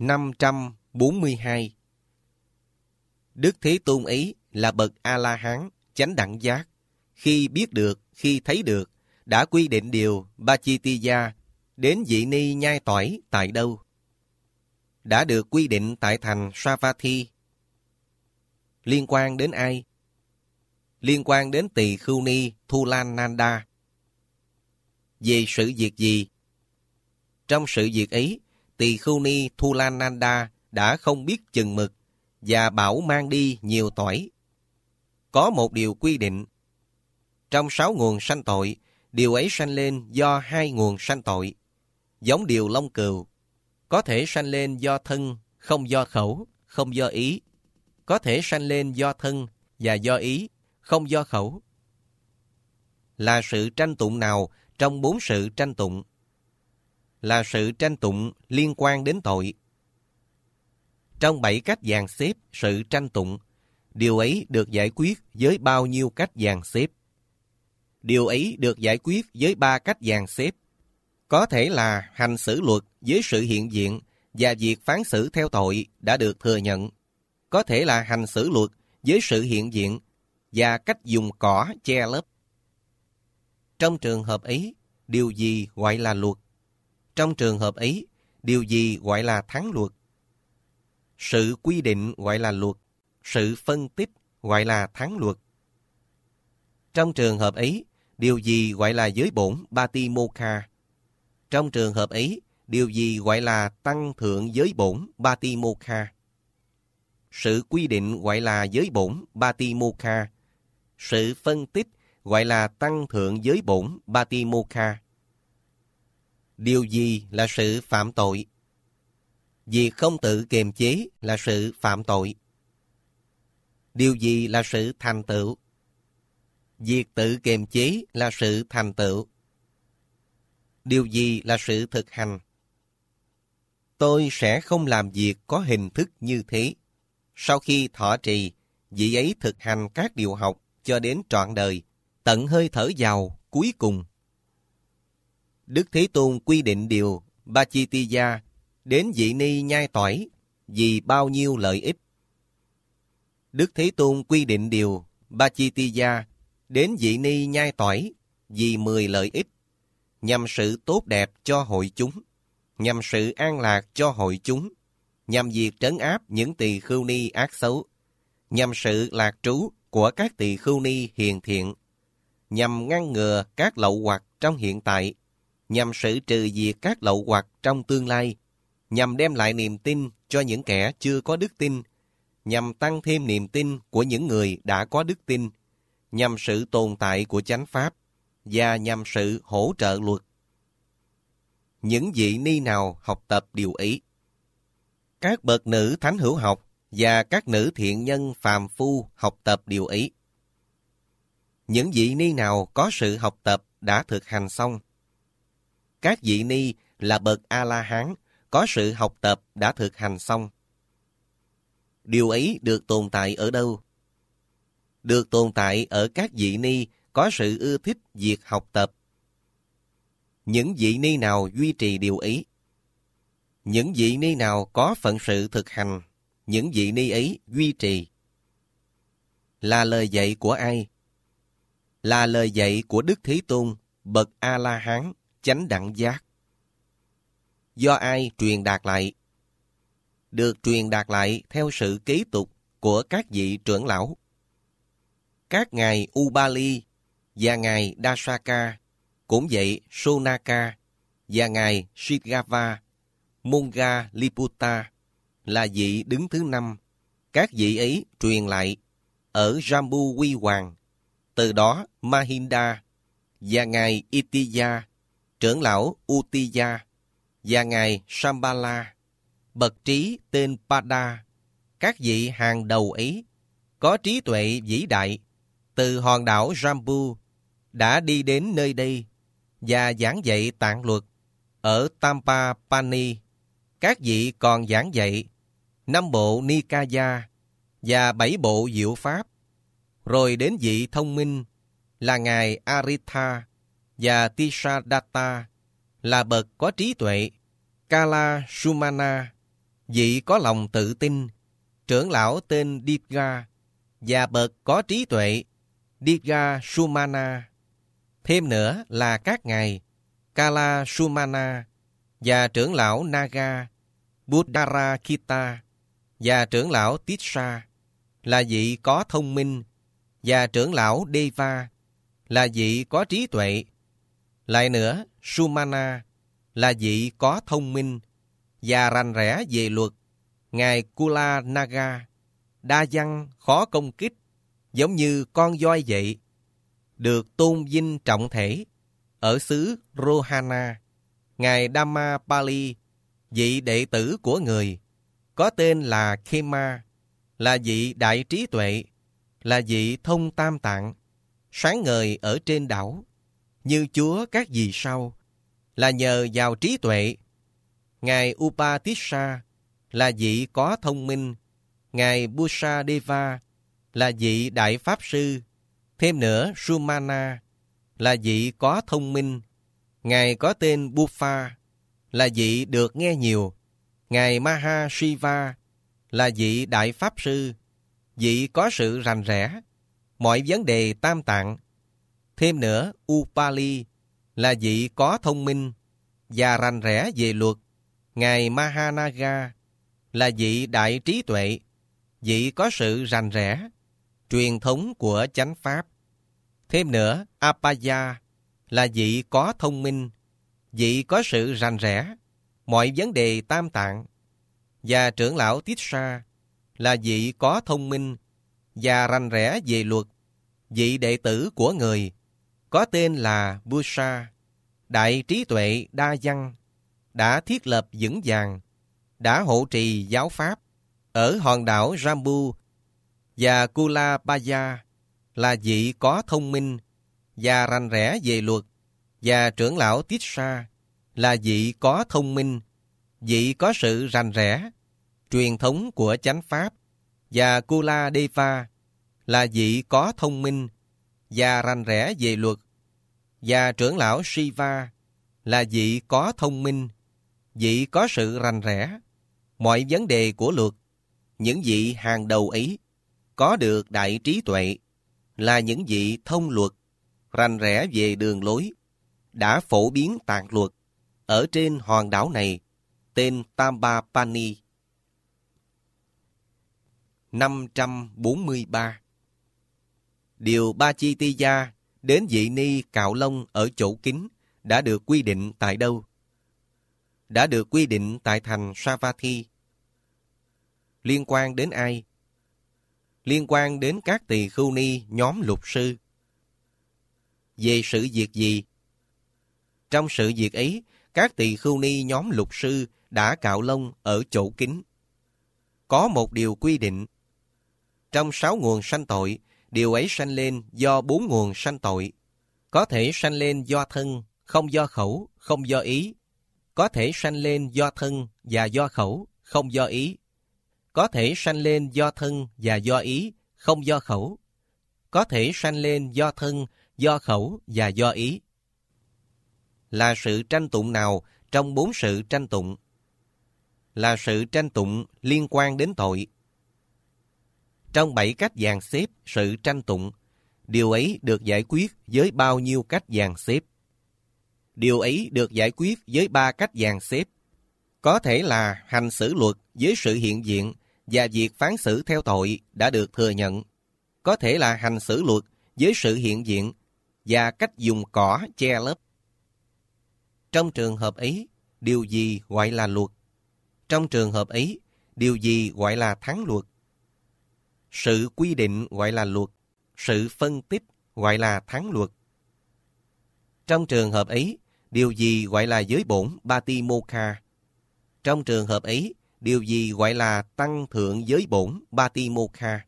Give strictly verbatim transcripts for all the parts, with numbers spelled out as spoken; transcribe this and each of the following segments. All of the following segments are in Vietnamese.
năm trăm bốn mươi hai. Đức Thế Tôn ấy là bậc A-la-hán, chánh đẳng giác. Khi biết được, khi thấy được, đã quy định điều Bachitiya đến vị ni nhai tỏi tại đâu? Đã được quy định tại thành Savatthi. Liên quan đến ai? Liên quan đến Tỳ Khưu Ni Thulananda. Về sự việc gì? Trong sự việc ấy, Tỳ Khưu Ni Thulananda đã không biết chừng mực và bảo mang đi nhiều tỏi. Có một điều quy định. Trong sáu nguồn sanh tội, điều ấy sanh lên do hai nguồn sanh tội. Giống điều lông cừu, có thể sanh lên do thân, không do khẩu, không do ý. Có thể sanh lên do thân và do ý, không do khẩu. Là sự tranh tụng nào trong bốn sự tranh tụng? Là sự tranh tụng liên quan đến tội. Trong bảy cách dàn xếp sự tranh tụng, điều ấy được giải quyết với bao nhiêu cách dàn xếp? Điều ấy được giải quyết với ba cách dàn xếp. Có thể là hành xử luật với sự hiện diện và việc phán xử theo tội đã được thừa nhận. Có thể là hành xử luật với sự hiện diện và cách dùng cỏ che lấp. Trong trường hợp ấy, điều gì gọi là luật? Trong trường hợp ấy, điều gì gọi là thắng luật? Sự quy định gọi là luật, sự phân tích gọi là thắng luật. Trong trường hợp ấy, điều gì gọi là giới bổn Batimokha? Trong trường hợp ấy, điều gì gọi là tăng thượng giới bổn Batimokha? Sự quy định gọi là giới bổn Batimokha. Sự phân tích gọi là tăng thượng giới bổn Batimokha. Điều gì là sự phạm tội? Việc không tự kiềm chế là sự phạm tội. Điều gì là sự thành tựu? Việc tự kiềm chế là sự thành tựu. Điều gì là sự thực hành? Tôi sẽ không làm việc có hình thức như thế. Sau khi thọ trì, vị ấy thực hành các điều học cho đến trọn đời, tận hơi thở vào cuối cùng. Đức Thế Tôn quy định điều Bachitiya đến vị ni nhai tỏi vì bao nhiêu lợi ích. Đức Thế Tôn quy định điều Bachitiya đến vị ni nhai tỏi vì mười lợi ích, nhằm sự tốt đẹp cho hội chúng, nhằm sự an lạc cho hội chúng, nhằm việc trấn áp những tỳ khưu ni ác xấu, nhằm sự lạc trú của các tỳ khưu ni hiền thiện, nhằm ngăn ngừa các lậu hoặc trong hiện tại, nhằm sự trừ diệt các lậu hoặc trong tương lai, nhằm đem lại niềm tin cho những kẻ chưa có đức tin, nhằm tăng thêm niềm tin của những người đã có đức tin, nhằm sự tồn tại của chánh pháp, và nhằm sự hỗ trợ luật. Những vị ni nào học tập điều ấy? Các bậc nữ thánh hữu học và các nữ thiện nhân phàm phu học tập điều ấy. Những vị ni nào có sự học tập đã thực hành xong? Các vị ni là bậc A-la-hán có sự học tập đã thực hành xong. Điều ấy được tồn tại ở đâu? Được tồn tại ở các vị ni có sự ưa thích việc học tập. Những vị ni nào duy trì điều ấy? Những vị ni nào có phận sự thực hành, những vị ni ấy duy trì. Là lời dạy của ai? Là lời dạy của Đức Thế Tôn, bậc A-la-hán, chánh đẳng giác. Do ai truyền đạt lại? Được truyền đạt lại theo sự kế tục của các vị trưởng lão. Các ngài Ubali và ngài Dasaka, cũng vậy Sonaka và ngài Shigava, Monga Liputta là vị đứng thứ năm. Các vị ấy truyền lại ở Jambu Quy Hoàng. Từ đó Mahinda và ngài Itiya, trưởng lão Utiya và ngài Shambhala, bậc trí tên Pada. Các vị hàng đầu ấy có trí tuệ vĩ đại từ hòn đảo Jambu đã đi đến nơi đây và giảng dạy tạng luật ở Tampapani. Các vị còn giảng dạy năm bộ Nikaya và bảy bộ diệu pháp. Rồi đến vị thông minh là ngài Aritha và Tisadatta là bậc có trí tuệ. Kala Sumana vị có lòng tự tin, trưởng lão tên Divga, và bậc có trí tuệ, Divga Sumana. Thêm nữa là các ngài Kala Sumana và trưởng lão Naga, Buddharakita và trưởng lão Tissa là vị có thông minh, và trưởng lão Deva là vị có trí tuệ. Lại nữa, Sumana là vị có thông minh và rành rẽ về luật. Ngài Kula Naga, đa văn, khó công kích, giống như con voi vậy, được tôn vinh trọng thể ở xứ Rohana. Ngài Dhammapali, vị đệ tử của người, có tên là Khema, là vị đại trí tuệ, là vị thông tam tạng, sáng ngời ở trên đảo, như Chúa các vì sao, là nhờ vào trí tuệ. Ngài Upatissa là vị có thông minh. Ngài Busadeva là vị đại pháp sư. Thêm nữa, Sumana là vị có thông minh. Ngài có tên Buffa là vị được nghe nhiều. Ngài Mahashiva là vị đại pháp sư, vị có sự rành rẽ mọi vấn đề tam tạng. Thêm nữa, Upali là vị có thông minh và rành rẽ về luật. Ngài Mahanaga là vị đại trí tuệ, vị có sự rành rẽ truyền thống của chánh pháp. Thêm nữa, Apaya là vị có thông minh, vị có sự rành rẽ mọi vấn đề tam tạng. Và trưởng lão Tissa là vị có thông minh và rành rẽ về luật, vị đệ tử của người, có tên là Busa, đại trí tuệ đa văn, đã thiết lập vững vàng, đã hộ trì giáo pháp ở hòn đảo Jambu. Và Kulapaya là vị có thông minh và rành rẽ về luật. Và trưởng lão Tissa là vị có thông minh, vị có sự rành rẽ truyền thống của chánh pháp. Và Kuladeva là vị có thông minh và rành rẽ về luật. Và trưởng lão Shiva là vị có thông minh, vị có sự rành rẽ mọi vấn đề của luật. Những vị hàng đầu ấy có được đại trí tuệ, là những vị thông luật, rành rẽ về đường lối, đã phổ biến tạng luật ở trên hòn đảo này, tên Tambapani. năm trăm bốn mươi ba. Điều Bachitiya đến vị ni cạo lông ở chỗ kín đã được quy định tại đâu? Đã được quy định tại thành Savatthi. Liên quan đến ai? Liên quan đến các tỳ khưu ni nhóm lục sư. Về sự việc gì? Trong sự việc ấy, các tỳ khưu ni nhóm lục sư đã cạo lông ở chỗ kín. Có một điều quy định. Trong sáu nguồn sanh tội, điều ấy sanh lên do bốn nguồn sanh tội. Có thể sanh lên do thân, không do khẩu, không do ý. Có thể sanh lên do thân và do khẩu, không do ý. Có thể sanh lên do thân và do ý, không do khẩu. Có thể sanh lên do thân, do khẩu và do ý. Là sự tranh tụng nào trong bốn sự tranh tụng? Là sự tranh tụng liên quan đến tội. Trong bảy cách dàn xếp sự tranh tụng, điều ấy được giải quyết với bao nhiêu cách dàn xếp? Điều ấy được giải quyết với ba cách dàn xếp. Có thể là hành xử luật với sự hiện diện và việc phán xử theo tội đã được thừa nhận. Có thể là hành xử luật với sự hiện diện và cách dùng cỏ che lấp. Trong trường hợp ấy, điều gì gọi là luật? Trong trường hợp ấy, điều gì gọi là thắng luật? Sự quy định gọi là luật, sự phân tích gọi là thắng luật. Trong trường hợp ấy, điều gì gọi là giới bổn Batimokha? Trong trường hợp ấy, điều gì gọi là tăng thượng giới bổn Batimokha?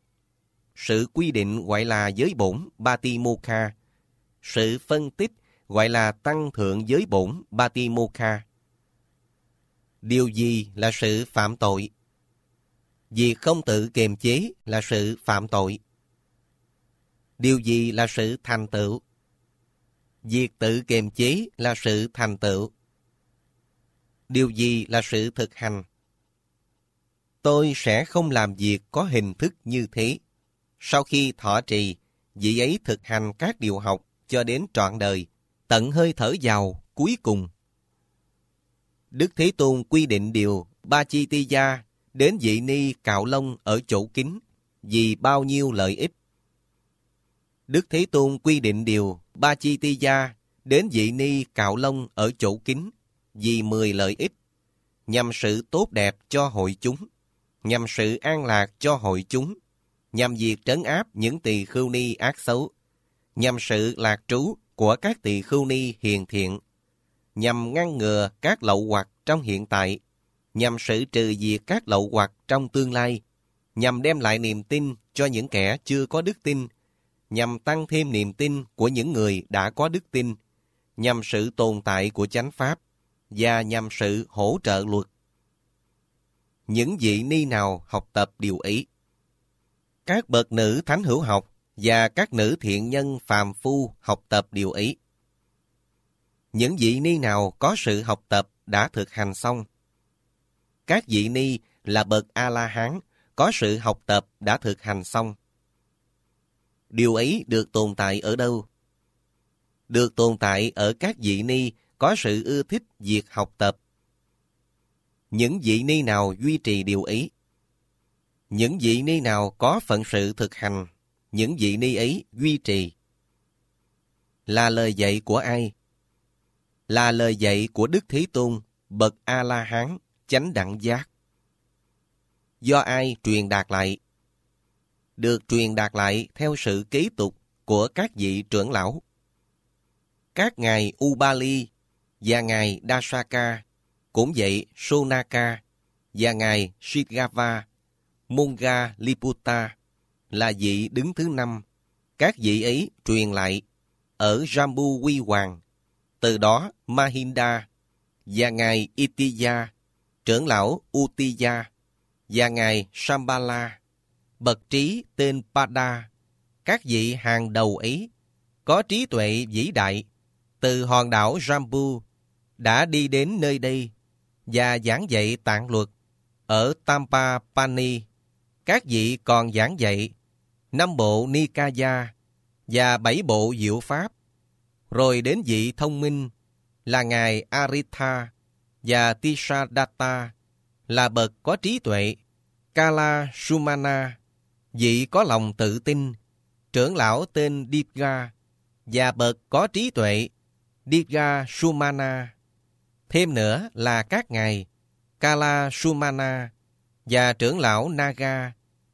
Sự quy định gọi là giới bổn Batimokha. Sự phân tích gọi là tăng thượng giới bổn Batimokha. Điều gì là sự phạm tội? Việc không tự kiềm chế là sự phạm tội. Điều gì là sự thành tựu? Việc tự kiềm chế là sự thành tựu. Điều gì là sự thực hành? tôi sẽ không làm việc có hình thức như thế. Sau khi thọ trì, vị ấy thực hành các điều học cho đến trọn đời, tận hơi thở vào cuối cùng. Đức Thế Tôn quy định điều Bachitiya đến vị ni cạo lông ở chỗ kín vì bao nhiêu lợi ích. Đức Thế Tôn quy định điều Bachitiya đến vị ni cạo lông ở chỗ kín vì mười lợi ích, nhằm sự tốt đẹp cho hội chúng, nhằm sự an lạc cho hội chúng, nhằm việc trấn áp những tỳ khưu ni ác xấu, nhằm sự lạc trú của các tỳ khưu ni hiền thiện, nhằm ngăn ngừa các lậu hoặc trong hiện tại, nhằm sự trừ diệt các lậu hoặc trong tương lai, nhằm đem lại niềm tin cho những kẻ chưa có đức tin, nhằm tăng thêm niềm tin của những người đã có đức tin, nhằm sự tồn tại của chánh pháp, và nhằm sự hỗ trợ luật. Những vị ni nào học tập điều ấy? Các bậc nữ thánh hữu học và các nữ thiện nhân phàm phu học tập điều ấy. Những vị ni nào có sự học tập đã thực hành xong? Các vị ni là bậc A-la-hán có sự học tập đã thực hành xong. Điều ấy được tồn tại ở đâu? Được tồn tại ở các vị ni có sự ưa thích việc học tập. Những vị ni nào duy trì điều ấy? Những vị ni nào có phận sự thực hành, những vị ni ấy duy trì. Là lời dạy của ai? Là lời dạy của Đức Thế Tôn, bậc A-la-hán, chánh đẳng giác. Do ai truyền đạt lại? Được truyền đạt lại theo sự kế tục của các vị trưởng lão. Các ngài Ubali và ngài Dasaka, cũng vậy Sonaka và ngài Shigava, Monga Liputta là vị đứng thứ năm. Các vị ấy truyền lại ở Jambu Quy Hoàng. Từ đó Mahinda và ngài Itiya, trưởng lão Utiya và ngài Shambhala, bậc trí tên Pada, các vị hàng đầu ấy có trí tuệ vĩ đại, từ hòn đảo Jambu đã đi đến nơi đây và giảng dạy tạng luật. Ở Tampapani, các vị còn giảng dạy năm bộ Nikaya và bảy bộ diệu pháp. Rồi đến vị thông minh là ngài Aritha và Tisadatta là bậc có trí tuệ. Kala Sumana, vị có lòng tự tin, trưởng lão tên Dipga và bậc có trí tuệ Dipga Sumana. Thêm nữa là các ngài Kala Sumana và trưởng lão Naga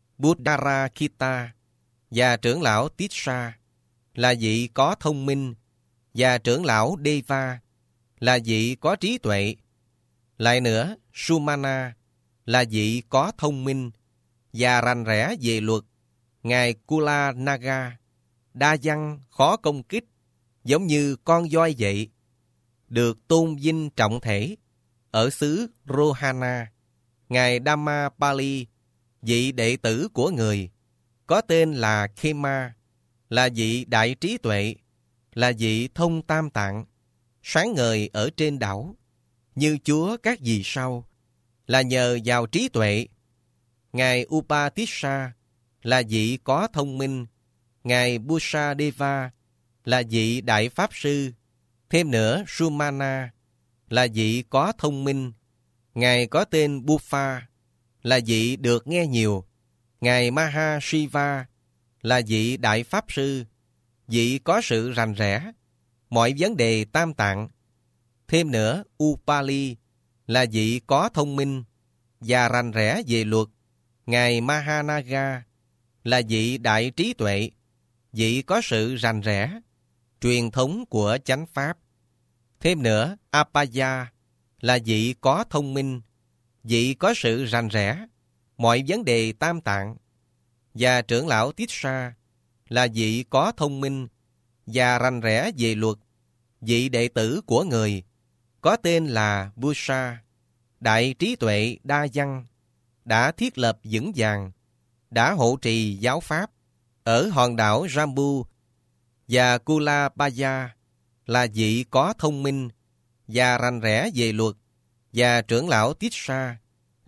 Buddharakita và trưởng lão Tissa là vị có thông minh, và trưởng lão Deva là vị có trí tuệ. Lại nữa, Sumana là vị có thông minh và rành rẽ về luật. Ngài Kula Naga đa văn khó công kích, giống như con voi vậy, được tôn vinh trọng thể. Ở xứ Rohana, ngài Dhammapali, vị đệ tử của người, có tên là Khema, là vị đại trí tuệ, là vị thông tam tạng, sáng ngời ở trên đảo, như chúa các vì sao, là nhờ vào trí tuệ. Ngài Upatissa là vị có thông minh. Ngài Busadeva là vị đại pháp sư. Thêm nữa, Sumana là vị có thông minh. Ngài có tên Buffa là vị được nghe nhiều. Ngài Mahashiva là vị đại pháp sư, vị có sự rành rẽ mọi vấn đề tam tạng. Thêm nữa, Upali là vị có thông minh và rành rẽ về luật. Ngài Mahanaga là vị đại trí tuệ, vị có sự rành rẽ truyền thống của chánh pháp. Thêm nữa, Apaya là vị có thông minh, vị có sự rành rẽ mọi vấn đề tam tạng. Và trưởng lão Tissa là vị có thông minh và rành rẽ về luật, vị đệ tử của người, có tên là Busa, đại trí tuệ đa văn, đã thiết lập vững vàng, đã hộ trì giáo pháp ở hòn đảo Jambu. Và Kulabaya là vị có thông minh và rành rẽ về luật, và trưởng lão Tissa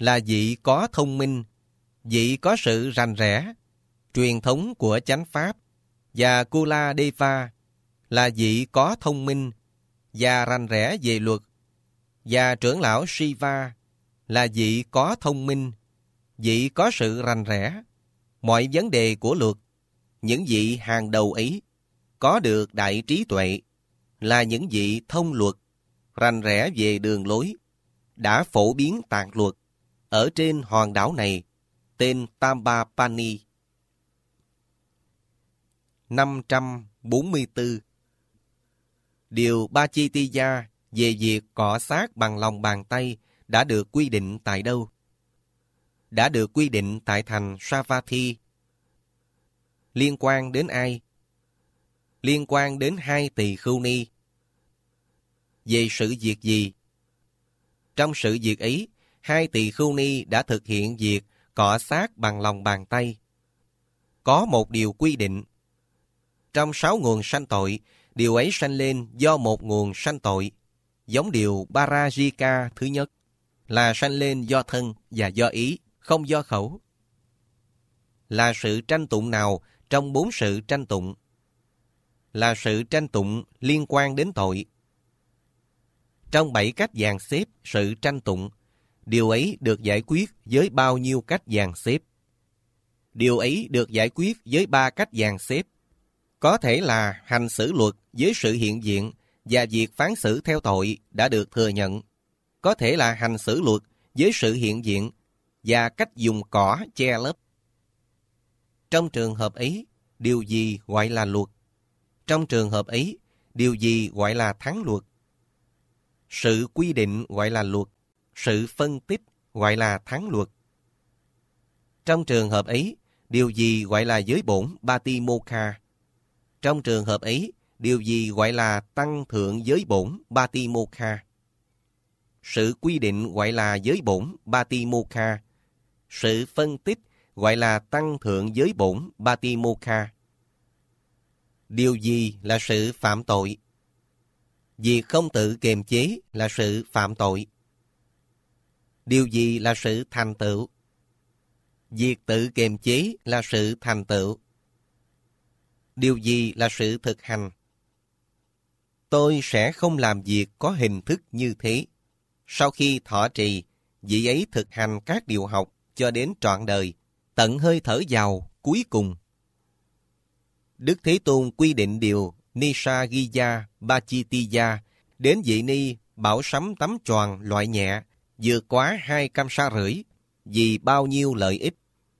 là vị có thông minh, vị có sự rành rẽ, truyền thống của chánh pháp, và Kula Deva là vị có thông minh và rành rẽ về luật, và trưởng lão Shiva là vị có thông minh, vị có sự rành rẽ mọi vấn đề của luật. Những vị hàng đầu ấy có được đại trí tuệ, là những vị thông luật, rành rẽ về đường lối, đã phổ biến tạng luật ở trên hòn đảo này, tên Tambapani. năm trăm bốn mươi tư. Điều Bachitiya về việc cọ xát bằng lòng bàn tay đã được quy định tại đâu? Đã được quy định tại thành Savatthi. Liên quan đến ai? Liên quan đến hai tỳ khưu ni. Về sự việc gì? Trong sự việc ấy, hai tỳ khưu ni đã thực hiện việc cọ xát bằng lòng bàn tay. Có một điều quy định. Trong sáu nguồn sanh tội, điều ấy sanh lên do một nguồn sanh tội, giống điều Parajika thứ nhất, là sanh lên do thân và do ý, không do khẩu. Là sự tranh tụng nào trong bốn sự tranh tụng? Là sự tranh tụng liên quan đến tội. Trong bảy cách dàn xếp sự tranh tụng, điều ấy được giải quyết với bao nhiêu cách dàn xếp? Điều ấy được giải quyết với ba cách dàn xếp. Có thể là hành xử luật với sự hiện diện và việc phán xử theo tội đã được thừa nhận. Có thể là hành xử luật với sự hiện diện và cách dùng cỏ che lấp. Trong trường hợp ấy, điều gì gọi là luật? Trong trường hợp ấy, điều gì gọi là thắng luật? Sự quy định gọi là luật, sự phân tích gọi là thắng luật. Trong trường hợp ấy, điều gì gọi là giới bổn Batimokha? Trong trường hợp ấy, điều gì gọi là tăng thượng giới bổn Batimokha? Sự quy định gọi là giới bổn Batimokha. Sự phân tích gọi là tăng thượng giới bổn Batimokha. Điều gì là sự phạm tội? Việc không tự kiềm chế là sự phạm tội. Điều gì là sự thành tựu? Việc tự kiềm chế là sự thành tựu. Điều gì là sự thực hành? Tôi sẽ không làm việc có hình thức như thế. Sau khi thọ trì, vị ấy thực hành các điều học cho đến trọn đời, tận hơi thở vào cuối cùng. Đức Thế Tôn quy định điều Nisaggiya Bachitiya đến vị ni bảo sắm tấm choàng loại nhẹ, vượt quá hai cam sa rưỡi, vì bao nhiêu lợi ích.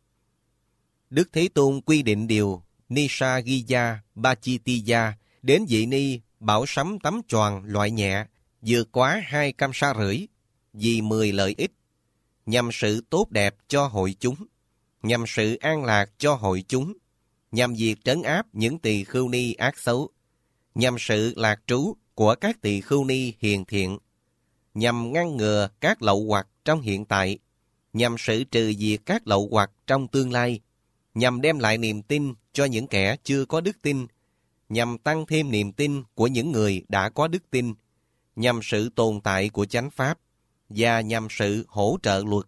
Đức Thế Tôn quy định điều Nisaggiya Bachitiya đến vị ni bảo sắm tấm choàng loại nhẹ, vượt quá hai cam sa rưỡi, vì mười lợi ích, nhằm sự tốt đẹp cho hội chúng, nhằm sự an lạc cho hội chúng, nhằm việc trấn áp những tỳ khưu ni ác xấu, nhằm sự lạc trú của các tỳ khưu ni hiền thiện, nhằm ngăn ngừa các lậu hoặc trong hiện tại, nhằm sự trừ diệt các lậu hoặc trong tương lai, nhằm đem lại niềm tin cho những kẻ chưa có đức tin, nhằm tăng thêm niềm tin của những người đã có đức tin, nhằm sự tồn tại của chánh pháp, và nhằm sự hỗ trợ luật.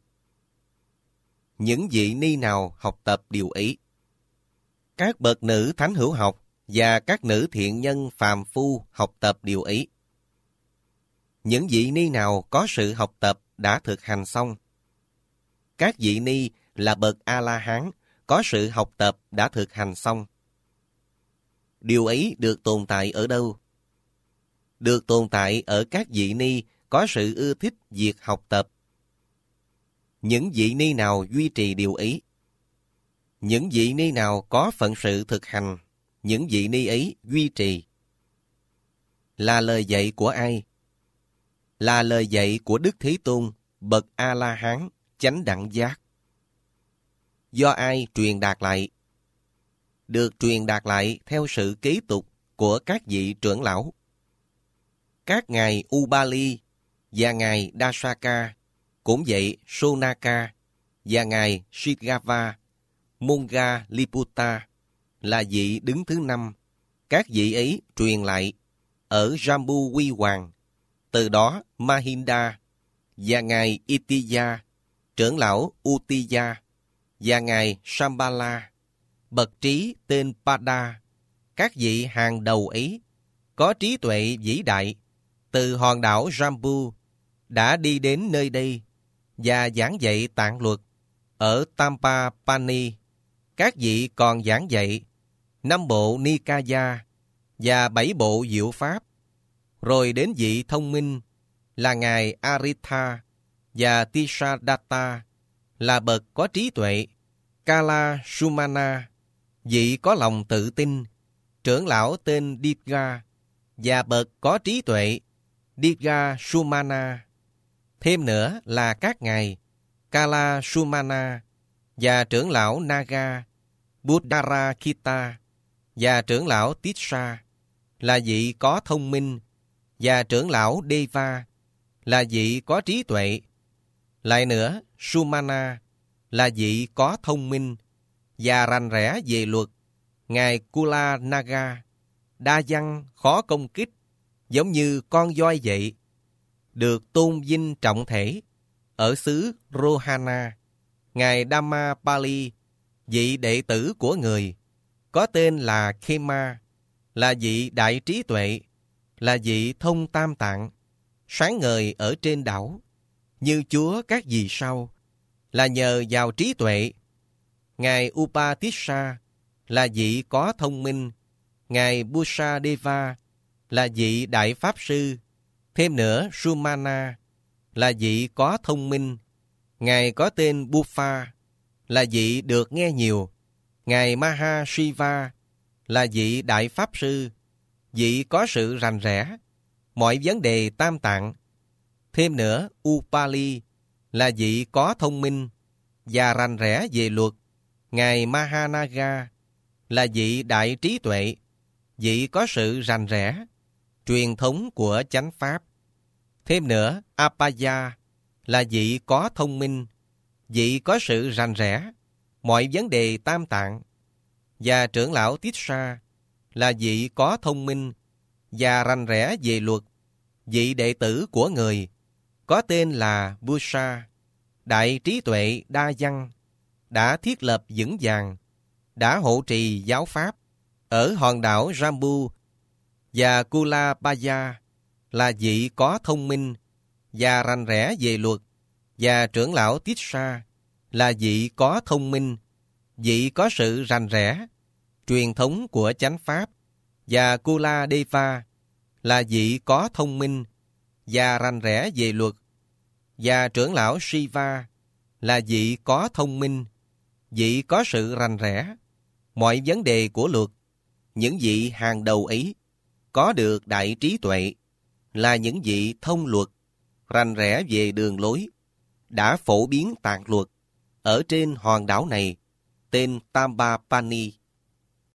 Những vị ni nào học tập điều ấy? Các bậc nữ thánh hữu học và các nữ thiện nhân phàm phu học tập điều ấy. Những vị ni nào có sự học tập đã thực hành xong? Các vị ni là bậc A-la-hán có sự học tập đã thực hành xong. Điều ấy được tồn tại ở đâu? Được tồn tại ở các vị ni có sự ưa thích việc học tập. Những vị ni nào duy trì điều ấy? Những vị ni nào có phận sự thực hành, những vị ni ấy duy trì. Là lời dạy của ai? Là lời dạy của Đức Thế Tôn, bậc A-la-hán, chánh đẳng giác. Do ai truyền đạt lại? Được truyền đạt lại theo sự kế tục của các vị trưởng lão. Các ngài Ubali và ngài Dasaka, cũng vậy Sonaka và ngài Shigava, Monga Liputta là vị đứng thứ năm. Các vị ấy truyền lại ở Jambu Quy Hoàng, từ đó Mahinda và ngài Itiya trưởng lão Uttiya, và ngài Shambhala, bậc trí tên Pada, các vị hàng đầu ấy, có trí tuệ vĩ đại, từ hòn đảo Jambu, đã đi đến nơi đây và giảng dạy tạng luật. Ở Tampapani, các vị còn giảng dạy năm bộ Nikaya và bảy bộ diệu pháp. Rồi đến vị thông minh là ngài Aritha và Tisadatta, là bậc có trí tuệ. Kala Sumana, vị có lòng tự tin, trưởng lão tên Dibga, và bậc có trí tuệ Dibga Sumana. Thêm nữa là các ngài Kala Sumana và trưởng lão Naga, Buddharakita và trưởng lão Tissa, là vị có thông minh, và trưởng lão Deva, là vị có trí tuệ. Lại nữa, Sumana là vị có thông minh và rành rẽ về luật. Ngài Kula Naga, đa văn khó công kích, giống như con voi vậy, được tôn vinh trọng thể. Ở xứ Rohana, ngài Dhammapali, vị đệ tử của người, có tên là Khema, là vị đại trí tuệ, là vị thông tam tạng, sáng ngời ở trên đảo, như chúa các vì sao, là nhờ vào trí tuệ. Ngài Upatissa là vị có thông minh. Ngài Busadeva là vị đại pháp sư. Thêm nữa, Sumana là vị có thông minh. Ngài có tên Buffa, là vị được nghe nhiều. Ngài Mahashiva là vị đại pháp sư, vị có sự rành rẽ mọi vấn đề tam tạng. Thêm nữa, Upali là vị có thông minh và rành rẽ về luật. Ngài Mahanaga là vị đại trí tuệ, vị có sự rành rẽ truyền thống của chánh pháp. Thêm nữa, Apaya là vị có thông minh, vị có sự rành rẽ mọi vấn đề tam tạng. Và trưởng lão Tissa là vị có thông minh và rành rẽ về luật, vị đệ tử của người, có tên là Busa, đại trí tuệ đa văn, đã thiết lập vững vàng, đã hộ trì giáo pháp ở hòn đảo Jambu. Và Kulabaya là vị có thông minh và rành rẽ về luật. Và trưởng lão Tissa là vị có thông minh, vị có sự rành rẽ truyền thống của chánh pháp. Và Kuladeva là vị có thông minh và rành rẽ về luật. Và trưởng lão Shiva là vị có thông minh, vị có sự rành rẽ mọi vấn đề của luật. Những vị hàng đầu ấy có được đại trí tuệ, là những vị thông luật, rành rẽ về đường lối, đã phổ biến tạng luật ở trên hòn đảo này tên Tampapani.